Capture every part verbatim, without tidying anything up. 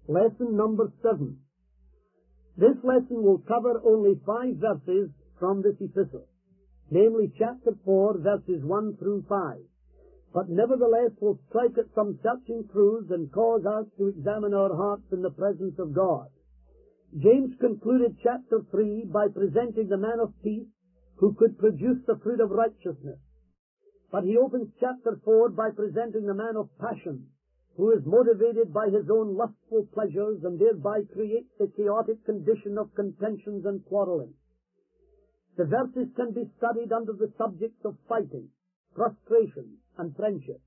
Lesson number seven. This lesson will cover only five verses from this epistle, namely chapter four, verses one through five, but nevertheless will strike at some searching truths and cause us to examine our hearts in the presence of God. James concluded chapter three by presenting the man of peace who could produce the fruit of righteousness. But he opens chapter four by presenting the man of passion, who is motivated by his own lustful pleasures and thereby creates a chaotic condition of contentions and quarreling. The verses can be studied under the subjects of fighting, frustration, and friendship.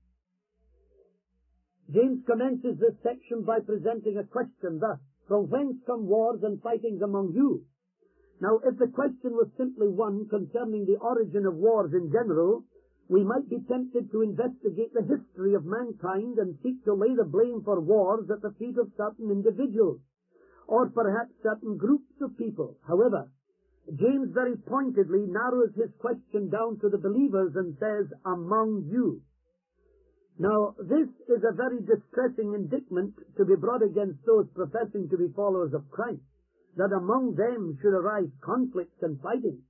James commences this section by presenting a question thus: from whence come wars and fightings among you? Now, if the question was simply one concerning the origin of wars in general, we might be tempted to investigate the history of mankind and seek to lay the blame for wars at the feet of certain individuals, or perhaps certain groups of people. However, James very pointedly narrows his question down to the believers and says, among you. Now, this is a very distressing indictment to be brought against those professing to be followers of Christ, that among them should arise conflicts and fighting.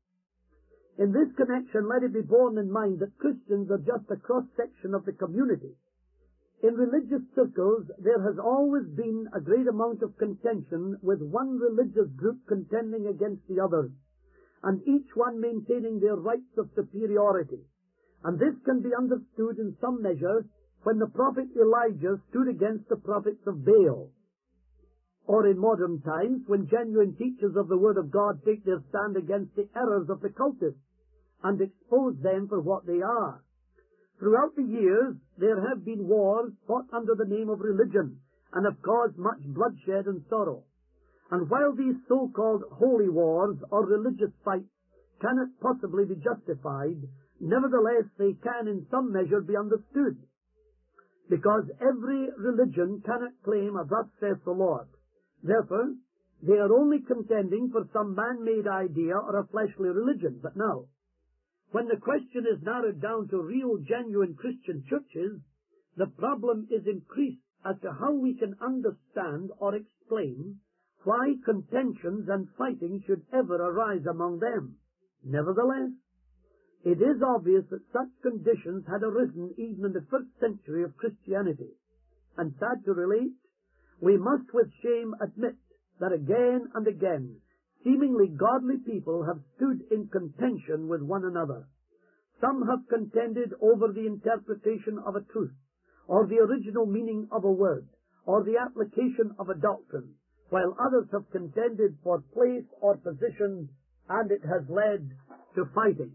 In this connection, let it be borne in mind that Christians are just a cross-section of the community. In religious circles, there has always been a great amount of contention, with one religious group contending against the others, and each one maintaining their rights of superiority. And this can be understood in some measure when the prophet Elijah stood against the prophets of Baal, or in modern times when genuine teachers of the Word of God take their stand against the errors of the cultists and expose them for what they are. Throughout the years, there have been wars fought under the name of religion and have caused much bloodshed and sorrow. And while these so-called holy wars or religious fights cannot possibly be justified, nevertheless they can in some measure be understood, because every religion cannot claim a thus saith the Lord. Therefore, they are only contending for some man-made idea or a fleshly religion. But now, when the question is narrowed down to real, genuine Christian churches, the problem is increased as to how we can understand or explain why contentions and fighting should ever arise among them. Nevertheless, it is obvious that such conditions had arisen even in the first century of Christianity. And sad to relate, we must with shame admit that again and again, seemingly godly people have stood in contention with one another. Some have contended over the interpretation of a truth, or the original meaning of a word, or the application of a doctrine, while others have contended for place or position, and it has led to fighting.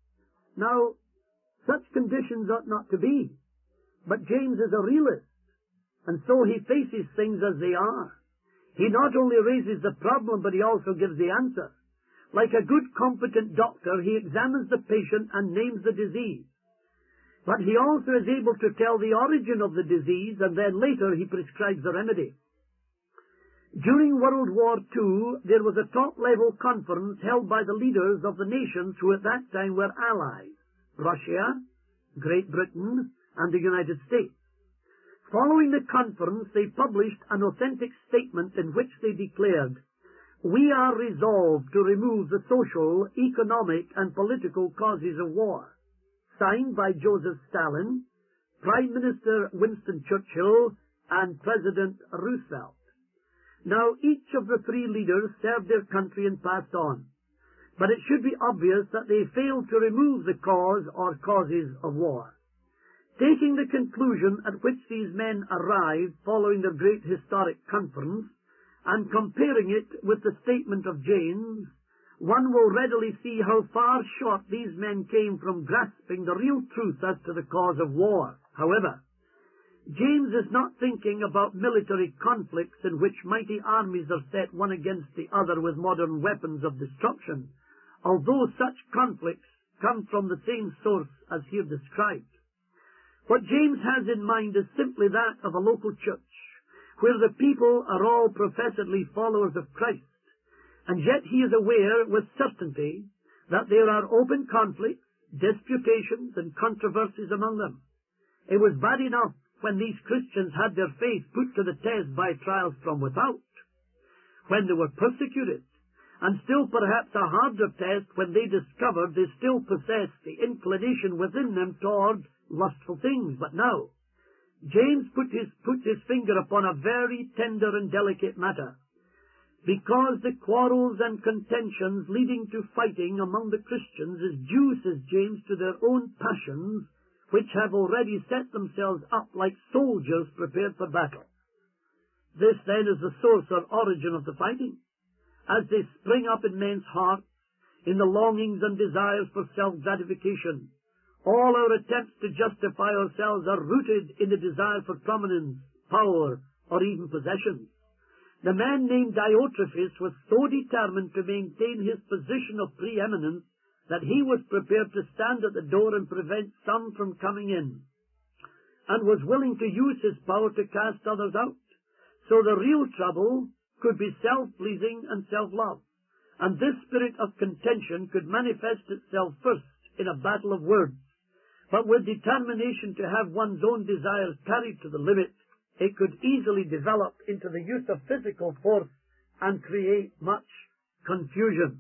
Now, such conditions ought not to be, but James is a realist, and so he faces things as they are. He not only raises the problem, but he also gives the answer. Like a good, competent doctor, he examines the patient and names the disease. But he also is able to tell the origin of the disease, and then later he prescribes the remedy. During World War Two, there was a top-level conference held by the leaders of the nations who at that time were allies: Russia, Great Britain, and the United States. Following the conference, they published an authentic statement in which they declared, "We are resolved to remove the social, economic, and political causes of war." Signed by Joseph Stalin, Prime Minister Winston Churchill, and President Roosevelt. Now, each of the three leaders served their country and passed on. But it should be obvious that they failed to remove the cause or causes of war. Taking the conclusion at which these men arrived following their great historic conference, and comparing it with the statement of James, one will readily see how far short these men came from grasping the real truth as to the cause of war. However, James is not thinking about military conflicts in which mighty armies are set one against the other with modern weapons of destruction, although such conflicts come from the same source as here described. What James has in mind is simply that of a local church, where the people are all professedly followers of Christ, and yet he is aware with certainty that there are open conflicts, disputations, and controversies among them. It was bad enough when these Christians had their faith put to the test by trials from without, when they were persecuted, and still perhaps a harder test when they discovered they still possessed the inclination within them toward lustful things. But now, James put his, put his finger upon a very tender and delicate matter. Because the quarrels and contentions leading to fighting among the Christians is due, says James, to their own passions, which have already set themselves up like soldiers prepared for battle. This then is the source or origin of the fighting, as they spring up in men's hearts, in the longings and desires for self-gratification. All our attempts to justify ourselves are rooted in the desire for prominence, power, or even possessions. The man named Diotrephes was so determined to maintain his position of preeminence that he was prepared to stand at the door and prevent some from coming in, and was willing to use his power to cast others out. So the real trouble could be self-pleasing and self-love, and this spirit of contention could manifest itself first in a battle of words. But with determination to have one's own desires carried to the limit, it could easily develop into the use of physical force and create much confusion.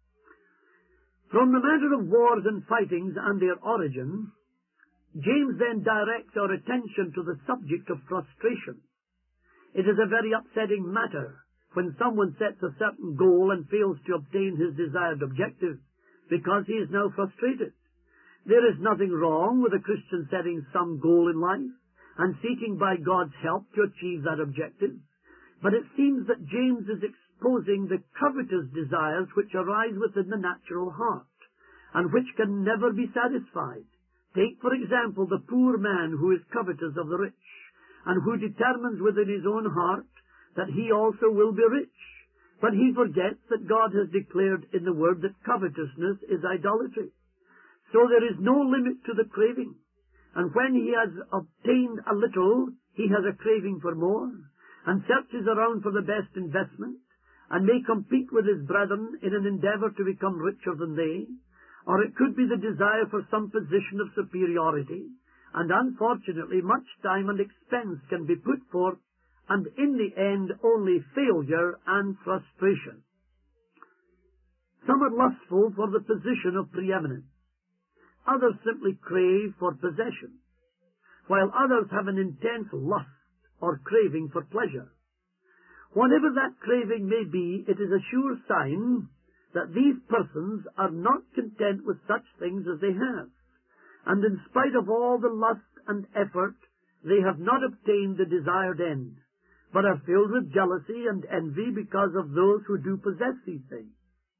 From the matter of wars and fightings and their origin, James then directs our attention to the subject of frustration. It is a very upsetting matter when someone sets a certain goal and fails to obtain his desired objective because he is now frustrated. There is nothing wrong with a Christian setting some goal in life and seeking by God's help to achieve that objective. But it seems that James is exposing the covetous desires which arise within the natural heart, and which can never be satisfied. Take, for example, the poor man who is covetous of the rich, and who determines within his own heart that he also will be rich. But he forgets that God has declared in the Word that covetousness is idolatry. So there is no limit to the craving. And when he has obtained a little, he has a craving for more, and searches around for the best investment, and may compete with his brethren in an endeavor to become richer than they. Or it could be the desire for some position of superiority, and unfortunately much time and expense can be put forth, and in the end only failure and frustration. Some are lustful for the position of preeminence. Others simply crave for possession, while others have an intense lust or craving for pleasure. Whatever that craving may be, it is a sure sign that these persons are not content with such things as they have, and in spite of all the lust and effort, they have not obtained the desired end, but are filled with jealousy and envy because of those who do possess these things.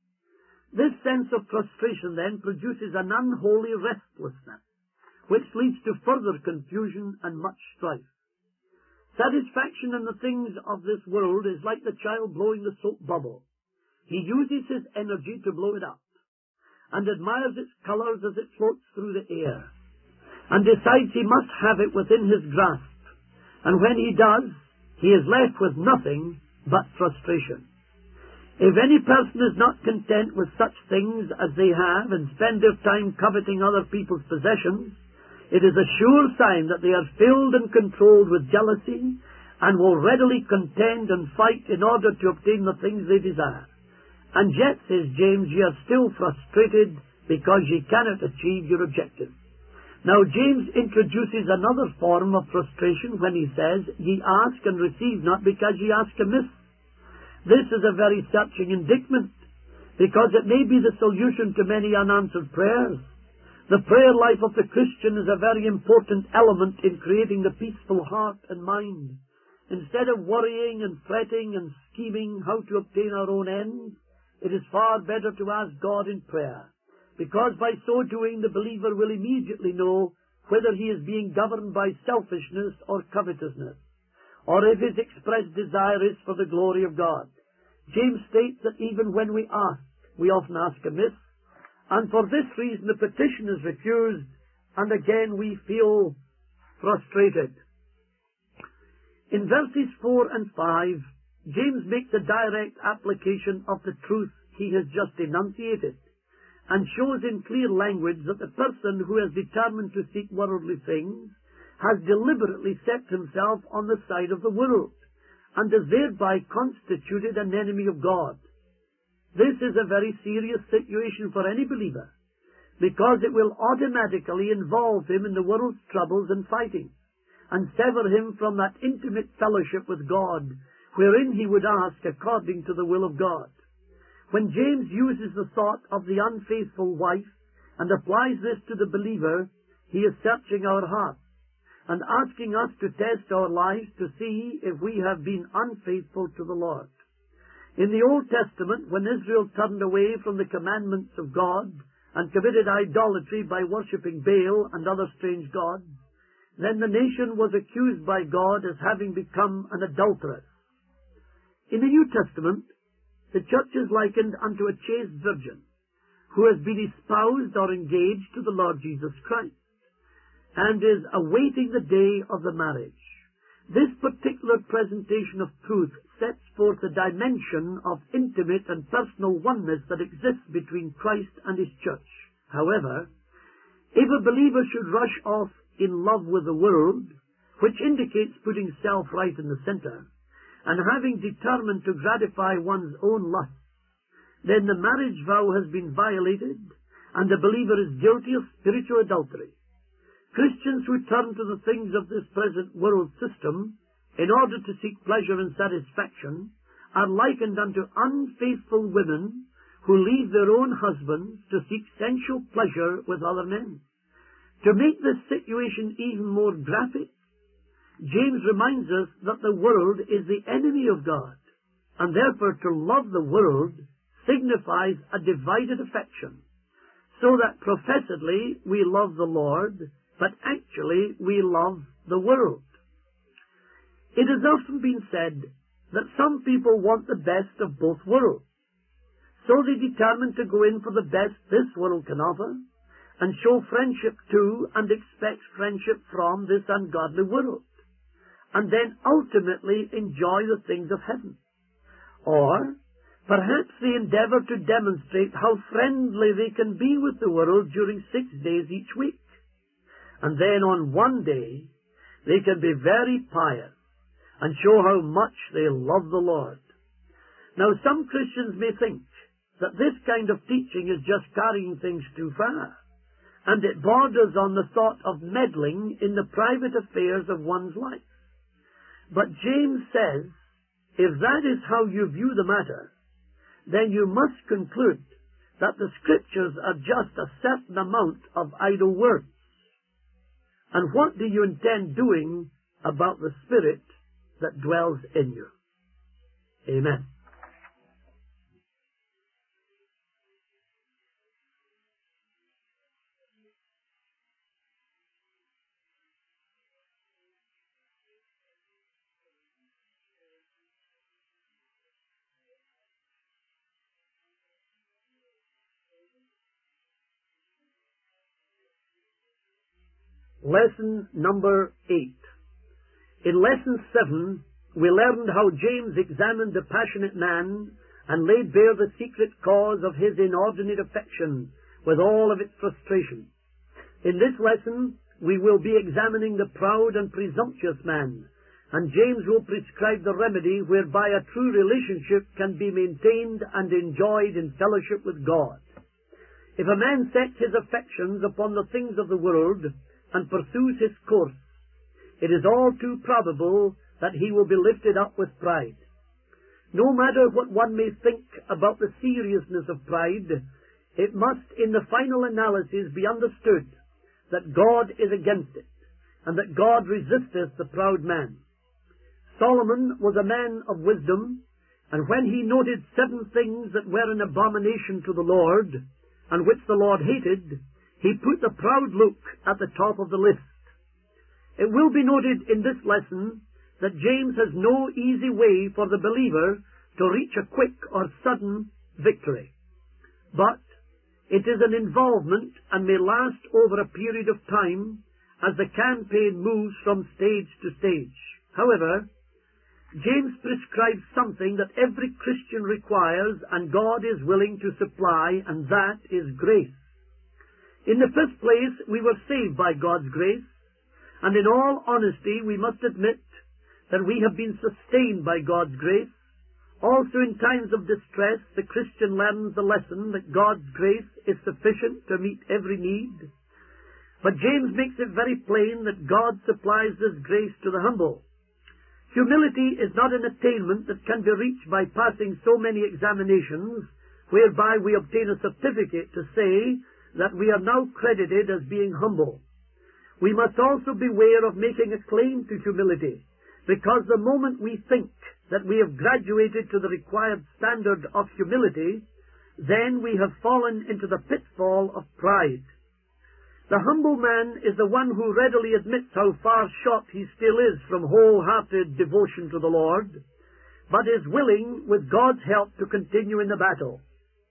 This sense of frustration then produces an unholy restlessness, which leads to further confusion and much strife. Satisfaction in the things of this world is like the child blowing the soap bubble. He uses his energy to blow it up, and admires its colors as it floats through the air, and decides he must have it within his grasp. And when he does, he is left with nothing but frustration. If any person is not content with such things as they have and spend their time coveting other people's possessions, it is a sure sign that they are filled and controlled with jealousy and will readily contend and fight in order to obtain the things they desire. And yet, says James, ye are still frustrated because ye cannot achieve your objective. Now, James introduces another form of frustration when he says, ye ask and receive not because ye ask amiss. This is a very searching indictment, because it may be the solution to many unanswered prayers. The prayer life of the Christian is a very important element in creating the peaceful heart and mind. Instead of worrying and fretting and scheming how to obtain our own ends, it is far better to ask God in prayer, because by so doing the believer will immediately know whether he is being governed by selfishness or covetousness, or if his expressed desire is for the glory of God. James states that even when we ask, we often ask amiss, and for this reason the petition is refused, and again we feel frustrated. In verses four and five, James makes a direct application of the truth he has just enunciated, and shows in clear language that the person who has determined to seek worldly things has deliberately set himself on the side of the world, and is thereby constituted an enemy of God. This is a very serious situation for any believer, because it will automatically involve him in the world's troubles and fighting, and sever him from that intimate fellowship with God, wherein he would ask according to the will of God. When James uses the thought of the unfaithful wife and applies this to the believer, he is searching our hearts and asking us to test our lives to see if we have been unfaithful to the Lord. In the Old Testament, when Israel turned away from the commandments of God and committed idolatry by worshipping Baal and other strange gods, then the nation was accused by God as having become an adulteress. In the New Testament, the church is likened unto a chaste virgin who has been espoused or engaged to the Lord Jesus Christ and is awaiting the day of the marriage. This particular presentation of truth sets forth a dimension of intimate and personal oneness that exists between Christ and His church. However, if a believer should rush off in love with the world, which indicates putting self right in the center, and having determined to gratify one's own lusts, then the marriage vow has been violated, and the believer is guilty of spiritual adultery. Christians who turn to the things of this present world system in order to seek pleasure and satisfaction are likened unto unfaithful women who leave their own husbands to seek sensual pleasure with other men. To make this situation even more graphic, James reminds us that the world is the enemy of God, and therefore to love the world signifies a divided affection, so that professedly we love the Lord, but actually we love the world. It has often been said that some people want the best of both worlds, so they determine to go in for the best this world can offer, and show friendship to and expect friendship from this ungodly world, and then ultimately enjoy the things of heaven. Or perhaps they endeavor to demonstrate how friendly they can be with the world during six days each week, and then on one day they can be very pious and show how much they love the Lord. Now, some Christians may think that this kind of teaching is just carrying things too far, and it borders on the thought of meddling in the private affairs of one's life. But James says, if that is how you view the matter, then you must conclude that the Scriptures are just a certain amount of idle words. And what do you intend doing about the Spirit that dwells in you? Amen. Lesson number eight. In lesson seven, we learned how James examined the passionate man and laid bare the secret cause of his inordinate affection with all of its frustration. In this lesson, we will be examining the proud and presumptuous man, and James will prescribe the remedy whereby a true relationship can be maintained and enjoyed in fellowship with God. If a man sets his affections upon the things of the world and pursues his course, it is all too probable that he will be lifted up with pride. No matter what one may think about the seriousness of pride, it must in the final analysis be understood that God is against it, and that God resisteth the proud man. Solomon was a man of wisdom, and when he noted seven things that were an abomination to the Lord, and which the Lord hated, he put the proud look at the top of the list. It will be noted in this lesson that James has no easy way for the believer to reach a quick or sudden victory. But it is an involvement and may last over a period of time as the campaign moves from stage to stage. However, James prescribes something that every Christian requires and God is willing to supply, and that is grace. In the first place, we were saved by God's grace, And in all honesty, we must admit that we have been sustained by God's grace. Also in times of distress, the Christian learns the lesson that God's grace is sufficient to meet every need. But James makes it very plain that God supplies this grace to the humble. Humility is not an attainment that can be reached by passing so many examinations, whereby we obtain a certificate to say that we are now credited as being humble. We must also beware of making a claim to humility, because the moment we think that we have graduated to the required standard of humility, then we have fallen into the pitfall of pride. The humble man is the one who readily admits how far short he still is from wholehearted devotion to the Lord, but is willing, with God's help, to continue in the battle.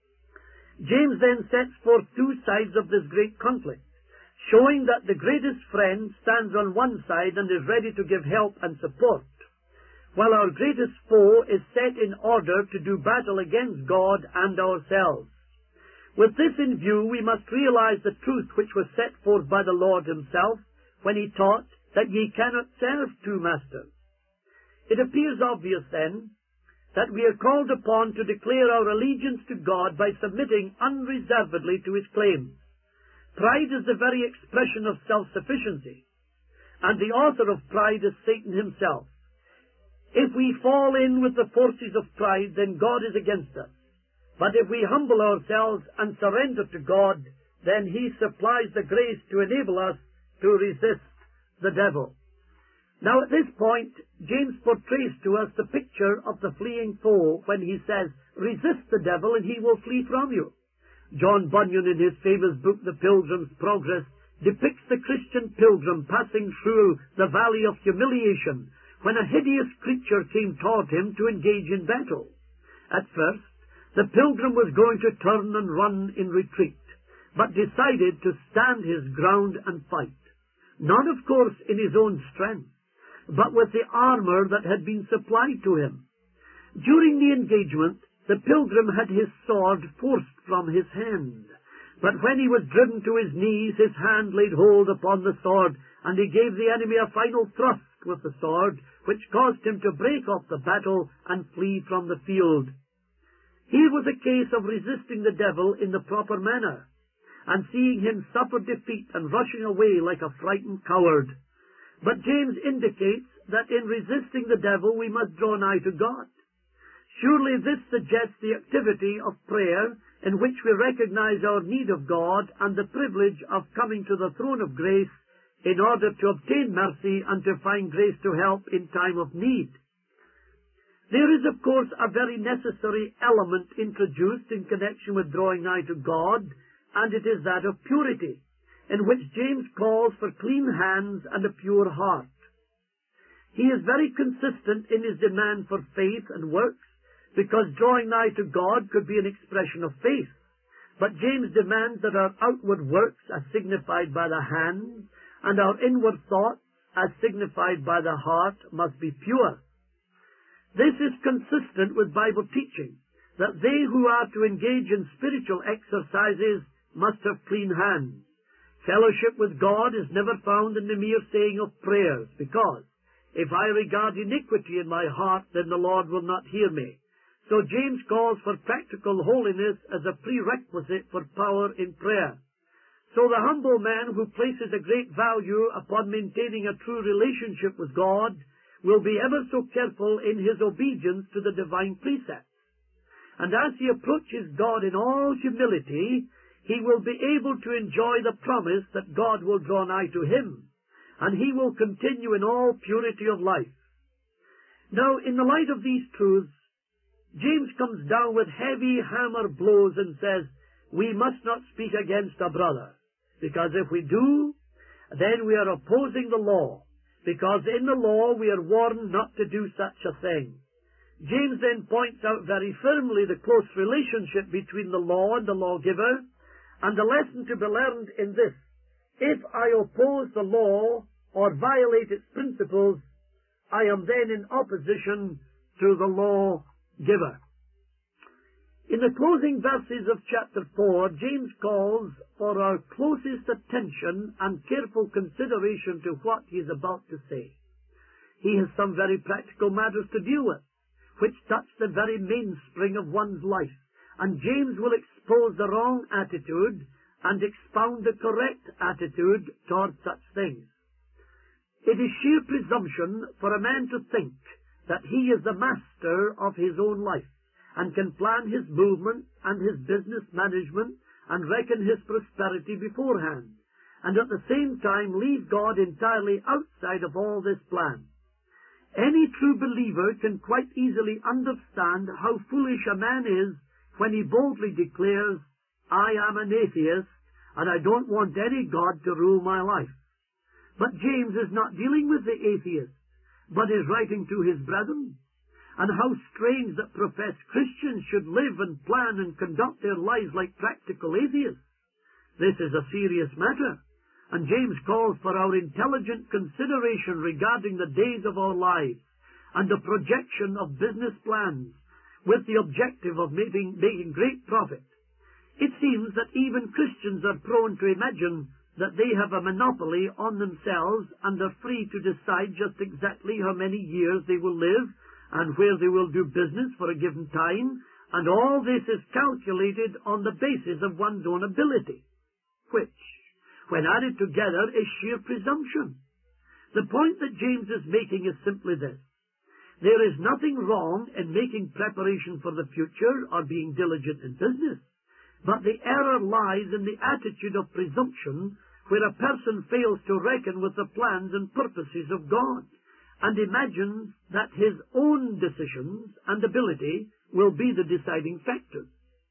James then sets forth two sides of this great conflict, showing that the greatest friend stands on one side and is ready to give help and support, while our greatest foe is set in order to do battle against God and ourselves. With this in view, we must realize the truth which was set forth by the Lord himself when he taught that ye cannot serve two masters. It appears obvious, then, that we are called upon to declare our allegiance to God by submitting unreservedly to his claims. Pride is the very expression of self-sufficiency, and the author of pride is Satan himself. If we fall in with the forces of pride, then God is against us. But if we humble ourselves and surrender to God, then he supplies the grace to enable us to resist the devil. Now at this point, James portrays to us the picture of the fleeing foe when he says, "Resist the devil and he will flee from you." John Bunyan, in his famous book, The Pilgrim's Progress, depicts the Christian pilgrim passing through the valley of humiliation when a hideous creature came toward him to engage in battle. At first, the pilgrim was going to turn and run in retreat, but decided to stand his ground and fight. Not, of course, in his own strength, but with the armor that had been supplied to him. During the engagement, the pilgrim had his sword forced from his hand, but when he was driven to his knees, his hand laid hold upon the sword, and he gave the enemy a final thrust with the sword, which caused him to break off the battle and flee from the field. Here was a case of resisting the devil in the proper manner, and seeing him suffer defeat and rushing away like a frightened coward. But James indicates that in resisting the devil we must draw nigh to God. Surely this suggests the activity of prayer, in which we recognize our need of God and the privilege of coming to the throne of grace in order to obtain mercy and to find grace to help in time of need. There is, of course, a very necessary element introduced in connection with drawing nigh to God, and it is that of purity, in which James calls for clean hands and a pure heart. He is very consistent in his demand for faith and works, because drawing nigh to God could be an expression of faith. But James demands that our outward works, as signified by the hands, and our inward thoughts, as signified by the heart, must be pure. This is consistent with Bible teaching, that they who are to engage in spiritual exercises must have clean hands. Fellowship with God is never found in the mere saying of prayers, because if I regard iniquity in my heart, then the Lord will not hear me. So James calls for practical holiness as a prerequisite for power in prayer. So the humble man who places a great value upon maintaining a true relationship with God will be ever so careful in his obedience to the divine precepts. And as he approaches God in all humility, he will be able to enjoy the promise that God will draw nigh to him, and he will continue in all purity of life. Now, in the light of these truths, James comes down with heavy hammer blows and says, we must not speak against a brother, because if we do, then we are opposing the law, because in the law we are warned not to do such a thing. James then points out very firmly the close relationship between the law and the lawgiver, and the lesson to be learned in this: if I oppose the law or violate its principles, I am then in opposition to the lawgiver. In the closing verses of chapter four, James calls for our closest attention and careful consideration to what he is about to say. He has some very practical matters to deal with, which touch the very mainspring of one's life, and James will expose the wrong attitude and expound the correct attitude towards such things. It is sheer presumption for a man to think that he is the master of his own life, and can plan his movement and his business management and reckon his prosperity beforehand, and at the same time leave God entirely outside of all this plan. Any true believer can quite easily understand how foolish a man is when he boldly declares, "I am an atheist, and I don't want any God to rule my life." But James is not dealing with the atheist, but is writing to his brethren. And how strange that professed Christians should live and plan and conduct their lives like practical atheists. This is a serious matter, and James calls for our intelligent consideration regarding the days of our lives and the projection of business plans with the objective of making, making great profit. It seems that even Christians are prone to imagine that they have a monopoly on themselves and are free to decide just exactly how many years they will live and where they will do business for a given time, and all this is calculated on the basis of one's own ability, which, when added together, is sheer presumption. The point that James is making is simply this: there is nothing wrong in making preparation for the future or being diligent in business, but the error lies in the attitude of presumption, where a person fails to reckon with the plans and purposes of God, and imagines that his own decisions and ability will be the deciding factors.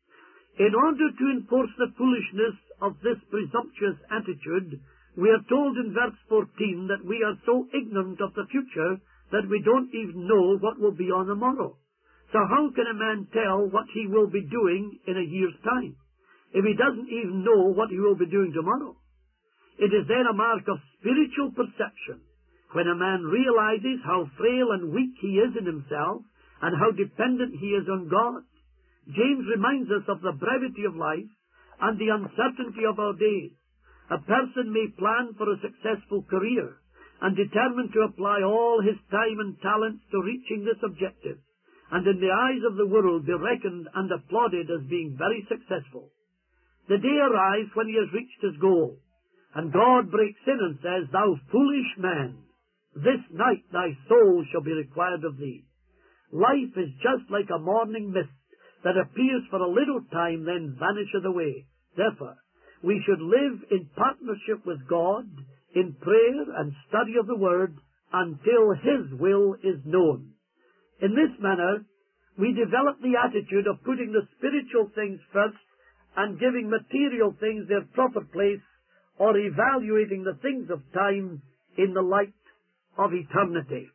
In order to enforce the foolishness of this presumptuous attitude, we are told in verse fourteen that we are so ignorant of the future that we don't even know what will be on the morrow. So how can a man tell what he will be doing in a year's time, if he doesn't even know what he will be doing tomorrow? It is then a mark of spiritual perception when a man realizes how frail and weak he is in himself and how dependent he is on God. James reminds us of the brevity of life and the uncertainty of our days. A person may plan for a successful career and determine to apply all his time and talents to reaching this objective, and in the eyes of the world be reckoned and applauded as being very successful. The day arrives when he has reached his goal, and God breaks in and says, "Thou foolish man, this night thy soul shall be required of thee." Life is just like a morning mist that appears for a little time, then vanisheth away. Therefore, we should live in partnership with God, in prayer and study of the Word, until His will is known. In this manner, we develop the attitude of putting the spiritual things first and giving material things their proper place, or evaluating the things of time in the light of eternity.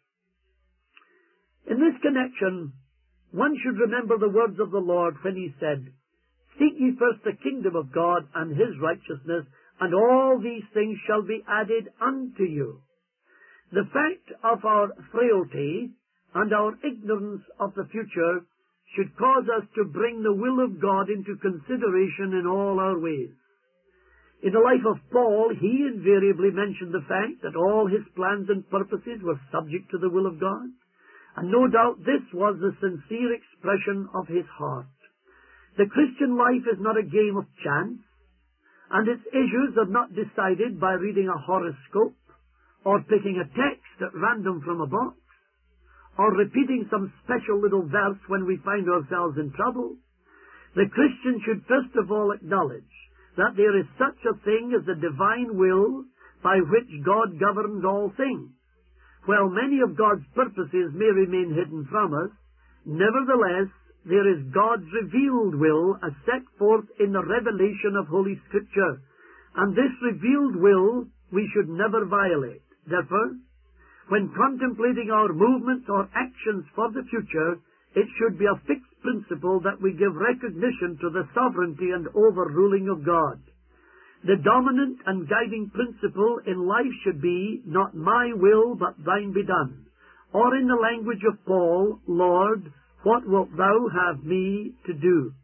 In this connection, one should remember the words of the Lord when He said, "Seek ye first the kingdom of God and His righteousness, and all these things shall be added unto you." The fact of our frailty and our ignorance of the future should cause us to bring the will of God into consideration in all our ways. In the life of Paul, he invariably mentioned the fact that all his plans and purposes were subject to the will of God, and no doubt this was the sincere expression of his heart. The Christian life is not a game of chance, and its issues are not decided by reading a horoscope, or picking a text at random from a box, or repeating some special little verse when we find ourselves in trouble. The Christian should first of all acknowledge that there is such a thing as the divine will by which God governs all things. While many of God's purposes may remain hidden from us, nevertheless, there is God's revealed will as set forth in the revelation of Holy Scripture, and this revealed will we should never violate. Therefore, when contemplating our movements or actions for the future, it should be a fixed principle that we give recognition to the sovereignty and overruling of God. The dominant and guiding principle in life should be, "Not my will, but thine be done." Or in the language of Paul, "Lord, what wilt thou have me to do?"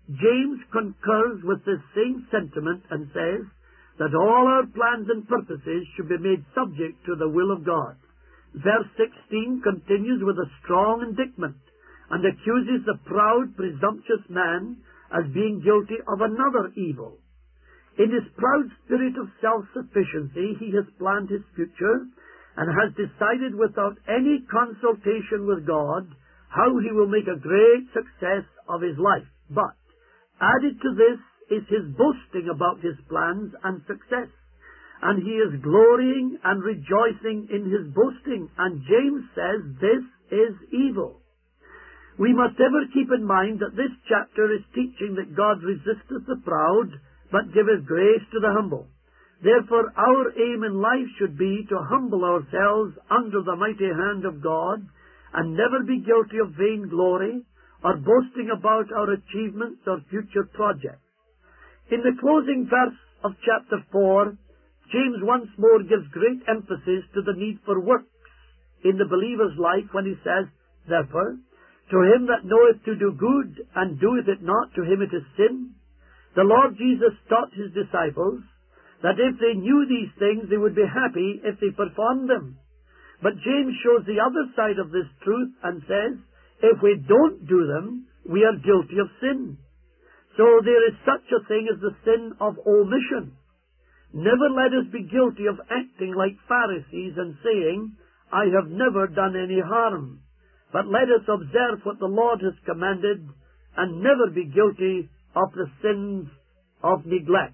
James concurs with this same sentiment and says that all our plans and purposes should be made subject to the will of God. Verse sixteen continues with a strong indictment and accuses the proud, presumptuous man as being guilty of another evil. In his proud spirit of self-sufficiency, he has planned his future and has decided without any consultation with God how he will make a great success of his life. But added to this is his boasting about his plans and success. And he is glorying and rejoicing in his boasting. And James says this is evil. We must ever keep in mind that this chapter is teaching that God resisteth the proud, but giveth grace to the humble. Therefore, our aim in life should be to humble ourselves under the mighty hand of God and never be guilty of vainglory or boasting about our achievements or future projects. In the closing verse of chapter four, James once more gives great emphasis to the need for works in the believer's life when he says, Therefore, to him that knoweth to do good and doeth it not, to him it is sin. The Lord Jesus taught his disciples that if they knew these things, they would be happy if they performed them. But James shows the other side of this truth and says, if we don't do them, we are guilty of sin. So there is such a thing as the sin of omission. Never let us be guilty of acting like Pharisees and saying, I have never done any harm. But let us observe what the Lord has commanded and never be guilty of the sins of neglect.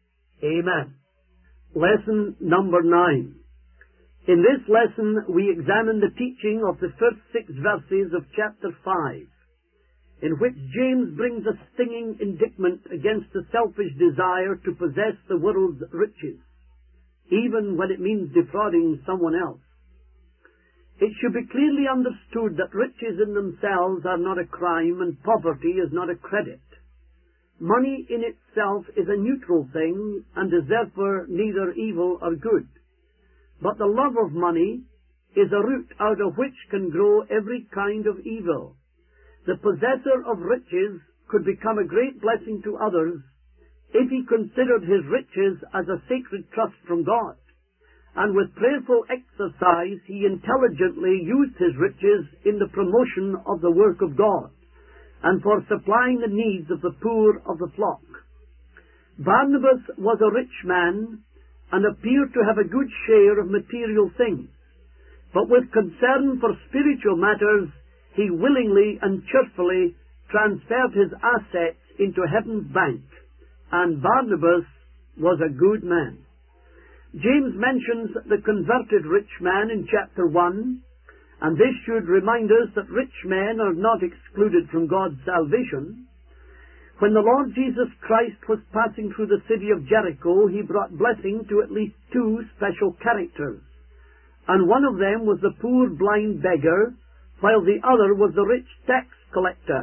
Amen. Lesson number nine. In this lesson, we examine the teaching of the first six verses of chapter five, in which James brings a stinging indictment against the selfish desire to possess the world's riches, even when it means defrauding someone else. It should be clearly understood that riches in themselves are not a crime and poverty is not a credit. Money in itself is a neutral thing and is therefore neither evil or good. But the love of money is a root out of which can grow every kind of evil. The possessor of riches could become a great blessing to others if he considered his riches as a sacred trust from God, and with prayerful exercise he intelligently used his riches in the promotion of the work of God, and for supplying the needs of the poor of the flock. Barnabas was a rich man, and appeared to have a good share of material things, but with concern for spiritual matters, he willingly and cheerfully transferred his assets into heaven's bank, and Barnabas was a good man. James mentions the converted rich man in chapter one, and this should remind us that rich men are not excluded from God's salvation. When the Lord Jesus Christ was passing through the city of Jericho, he brought blessing to at least two special characters, and one of them was the poor blind beggar, while the other was the rich tax collector.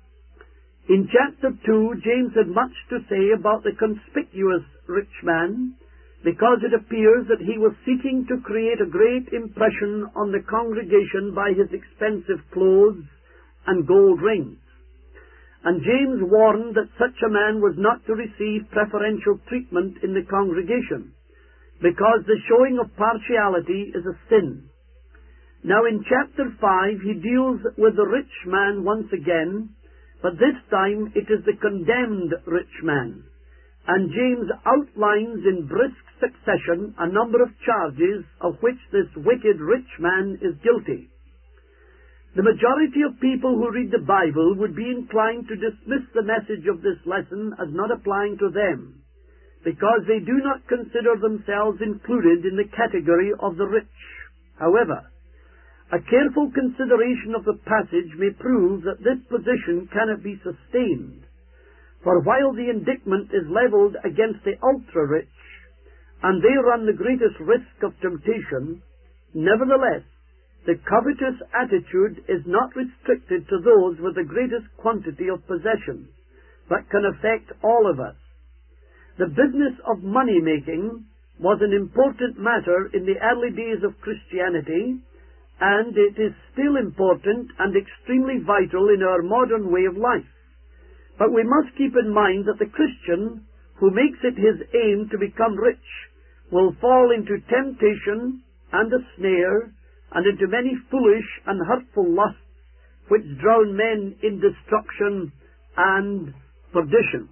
In chapter two, James had much to say about the conspicuous rich man, because it appears that he was seeking to create a great impression on the congregation by his expensive clothes and gold rings. And James warned that such a man was not to receive preferential treatment in the congregation, because the showing of partiality is a sin. Now in chapter five he deals with the rich man once again, but this time it is the condemned rich man. And James outlines in brisk succession a number of charges of which this wicked rich man is guilty. The majority of people who read the Bible would be inclined to dismiss the message of this lesson as not applying to them, because they do not consider themselves included in the category of the rich. However, a careful consideration of the passage may prove that this position cannot be sustained, for while the indictment is levelled against the ultra-rich, and they run the greatest risk of temptation, nevertheless, the covetous attitude is not restricted to those with the greatest quantity of possessions, but can affect all of us. The business of money-making was an important matter in the early days of Christianity, and it is still important and extremely vital in our modern way of life. But we must keep in mind that the Christian who makes it his aim to become rich will fall into temptation and a snare and into many foolish and hurtful lusts which drown men in destruction and perdition.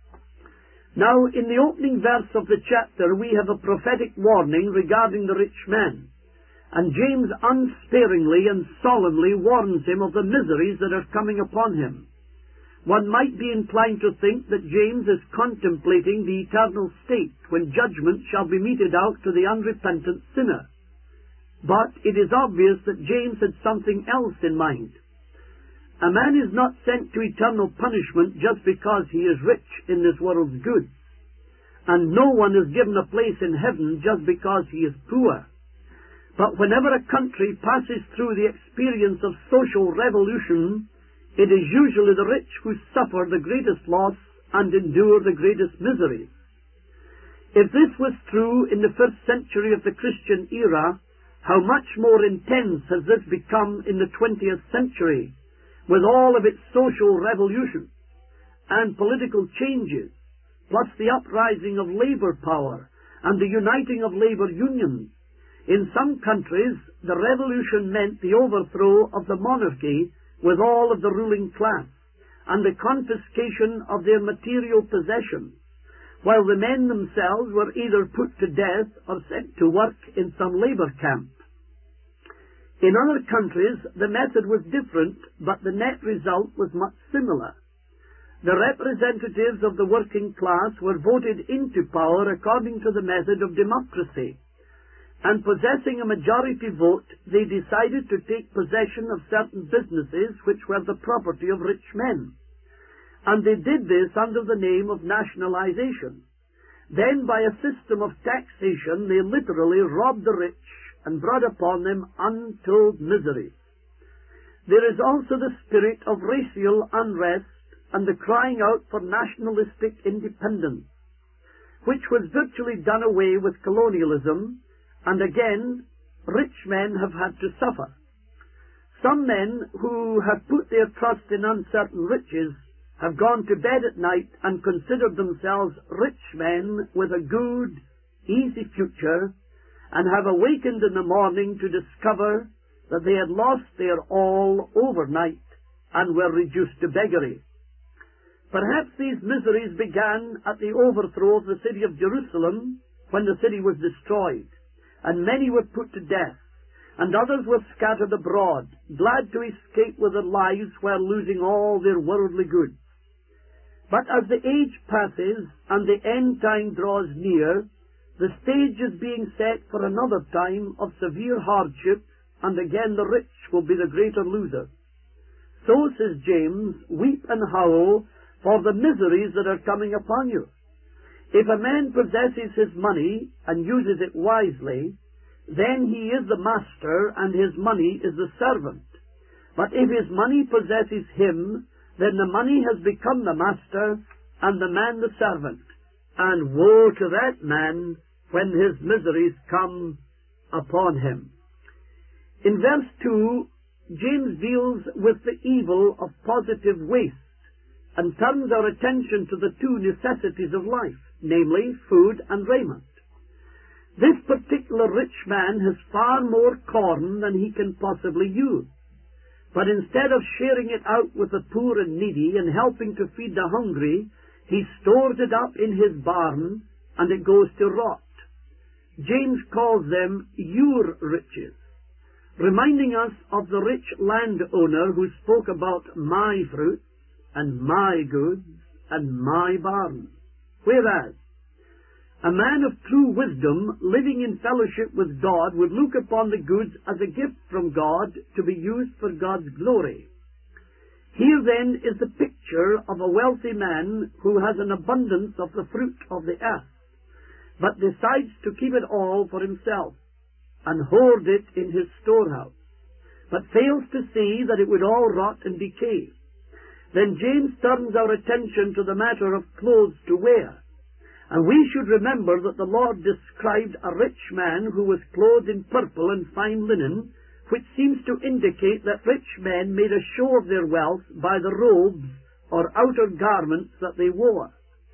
Now, in the opening verse of the chapter, we have a prophetic warning regarding the rich man. And James unsparingly and solemnly warns him of the miseries that are coming upon him. One might be inclined to think that James is contemplating the eternal state when judgment shall be meted out to the unrepentant sinner. But it is obvious that James had something else in mind. A man is not sent to eternal punishment just because he is rich in this world's goods. And no one is given a place in heaven just because he is poor. But whenever a country passes through the experience of social revolution, it is usually the rich who suffer the greatest loss and endure the greatest miseries. If this was true in the first century of the Christian era, how much more intense has this become in the twentieth century, with all of its social revolutions and political changes, plus the uprising of labor power and the uniting of labor unions. In some countries, the revolution meant the overthrow of the monarchy with all of the ruling class and the confiscation of their material possessions, while the men themselves were either put to death or sent to work in some labor camp. In other countries, the method was different, but the net result was much similar. The representatives of the working class were voted into power according to the method of democracy, and possessing a majority vote, they decided to take possession of certain businesses which were the property of rich men. And they did this under the name of nationalization. Then, by a system of taxation, they literally robbed the rich and brought upon them untold miseries. There is also the spirit of racial unrest and the crying out for nationalistic independence, which was virtually done away with colonialism, and again, rich men have had to suffer. Some men who have put their trust in uncertain riches have gone to bed at night and considered themselves rich men with a good, easy future, and have awakened in the morning to discover that they had lost their all overnight and were reduced to beggary. Perhaps these miseries began at the overthrow of the city of Jerusalem, when the city was destroyed, and many were put to death, and others were scattered abroad, glad to escape with their lives while losing all their worldly goods. But as the age passes and the end time draws near, the stage is being set for another time of severe hardship, and again the rich will be the greater losers. So, says James, weep and howl for the miseries that are coming upon you. If a man possesses his money and uses it wisely, then he is the master and his money is the servant. But if his money possesses him, then the money has become the master and the man the servant. And woe to that man when his miseries come upon him. In verse two, James deals with the evil of positive waste and turns our attention to the two necessities of life, namely food and raiment. This particular rich man has far more corn than he can possibly use. But instead of sharing it out with the poor and needy and helping to feed the hungry, he stores it up in his barn and it goes to rot. James calls them your riches, reminding us of the rich landowner who spoke about my fruits and my goods and my barns. Whereas a man of true wisdom, living in fellowship with God, would look upon the goods as a gift from God to be used for God's glory. Here then is the picture of a wealthy man who has an abundance of the fruit of the earth, but decides to keep it all for himself and hoard it in his storehouse, but fails to see that it would all rot and decay. Then James turns our attention to the matter of clothes to wear. And we should remember that the Lord described a rich man who was clothed in purple and fine linen, which seems to indicate that rich men made a show of their wealth by the robes or outer garments that they wore.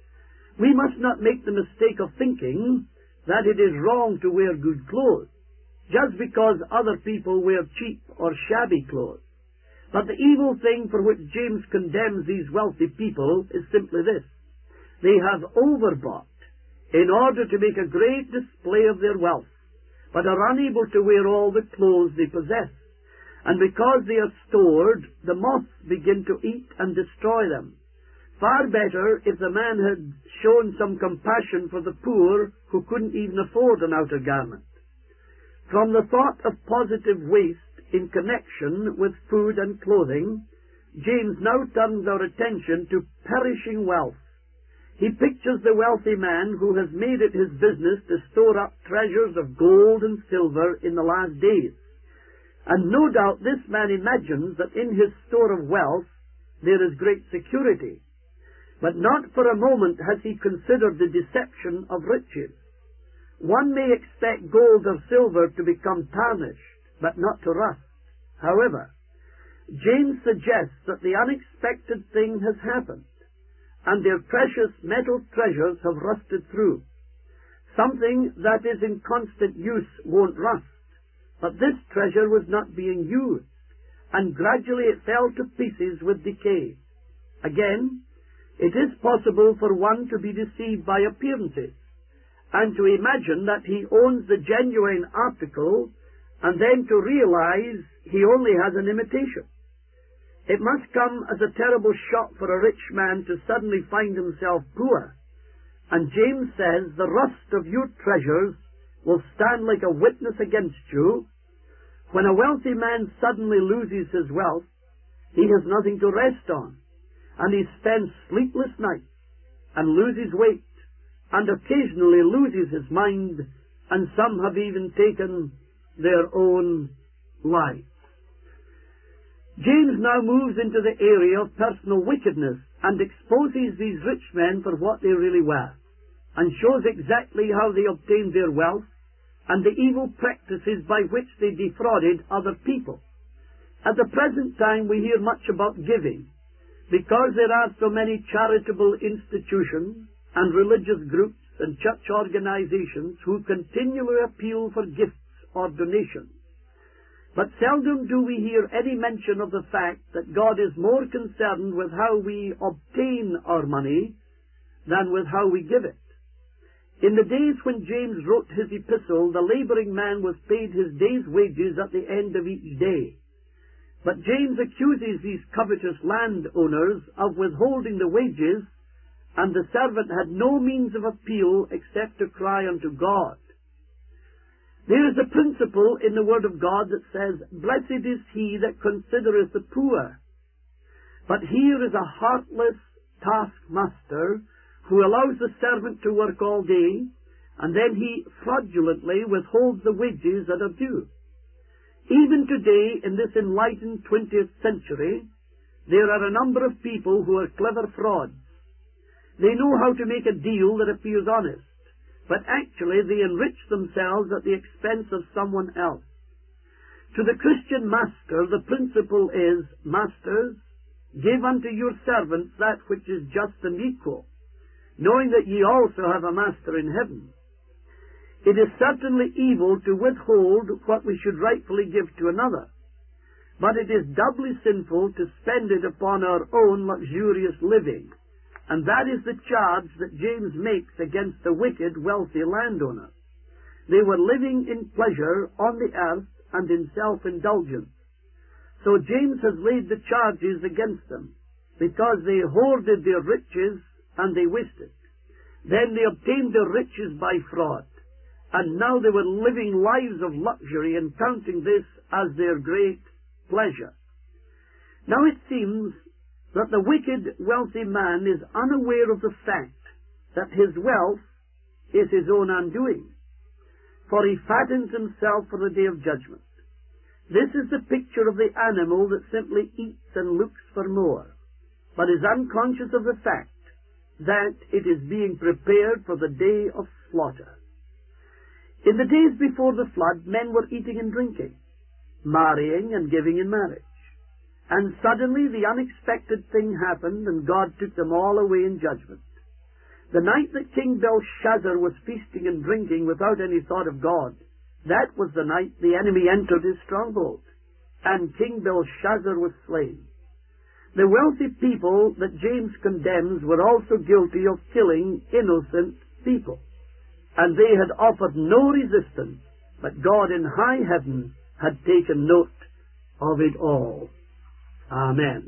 We must not make the mistake of thinking that it is wrong to wear good clothes, just because other people wear cheap or shabby clothes. But the evil thing for which James condemns these wealthy people is simply this: they have overbought in order to make a great display of their wealth, but are unable to wear all the clothes they possess. And because they are stored, the moths begin to eat and destroy them. Far better if the man had shown some compassion for the poor who couldn't even afford an outer garment. From the thought of positive waste in connection with food and clothing, James now turns our attention to perishing wealth. He pictures the wealthy man who has made it his business to store up treasures of gold and silver in the last days. And no doubt this man imagines that in his store of wealth there is great security. But not for a moment has he considered the deception of riches. One may expect gold or silver to become tarnished, but not to rust. However, James suggests that the unexpected thing has happened, and their precious metal treasures have rusted through. Something that is in constant use won't rust, but this treasure was not being used, and gradually it fell to pieces with decay. Again, it is possible for one to be deceived by appearances, and to imagine that he owns the genuine article, and then to realize he only has an imitation. It must come as a terrible shock for a rich man to suddenly find himself poor. And James says, the rust of your treasures will stand like a witness against you. When a wealthy man suddenly loses his wealth, he has nothing to rest on, and he spends sleepless nights, and loses weight, and occasionally loses his mind, and some have even taken their own lives. James now moves into the area of personal wickedness and exposes these rich men for what they really were, and shows exactly how they obtained their wealth and the evil practices by which they defrauded other people. At the present time we hear much about giving, because there are so many charitable institutions and religious groups and church organizations who continually appeal for gifts or donations. But seldom do we hear any mention of the fact that God is more concerned with how we obtain our money than with how we give it. In the days when James wrote his epistle, the laboring man was paid his day's wages at the end of each day. But James accuses these covetous landowners of withholding the wages, and the servant had no means of appeal except to cry unto God. There is a principle in the Word of God that says, "Blessed is he that considereth the poor." But here is a heartless taskmaster who allows the servant to work all day, and then he fraudulently withholds the wages that are due. Even today, in this enlightened twentieth century, there are a number of people who are clever frauds. They know how to make a deal that appears honest, but actually they enrich themselves at the expense of someone else. To the Christian master, the principle is, "Masters, give unto your servants that which is just and equal, knowing that ye also have a master in heaven." It is certainly evil to withhold what we should rightfully give to another, but it is doubly sinful to spend it upon our own luxurious living, and that is the charge that James makes against the wicked, wealthy landowners. They were living in pleasure on the earth and in self-indulgence. So James has laid the charges against them, because they hoarded their riches and they wasted. Then they obtained their riches by fraud, and now they were living lives of luxury and counting this as their great pleasure. Now it seems that the wicked, wealthy man is unaware of the fact that his wealth is his own undoing, for he fattens himself for the day of judgment. This is the picture of the animal that simply eats and looks for more, but is unconscious of the fact that it is being prepared for the day of slaughter. In the days before the flood, men were eating and drinking, marrying and giving in marriage, And suddenly the unexpected thing happened, and God took them all away in judgment. The night that King Belshazzar was feasting and drinking without any thought of God, that was the night the enemy entered his stronghold, and King Belshazzar was slain. The wealthy people that James condemns were also guilty of killing innocent people, and they had offered no resistance, but God in high heaven had taken note of it all. Amen.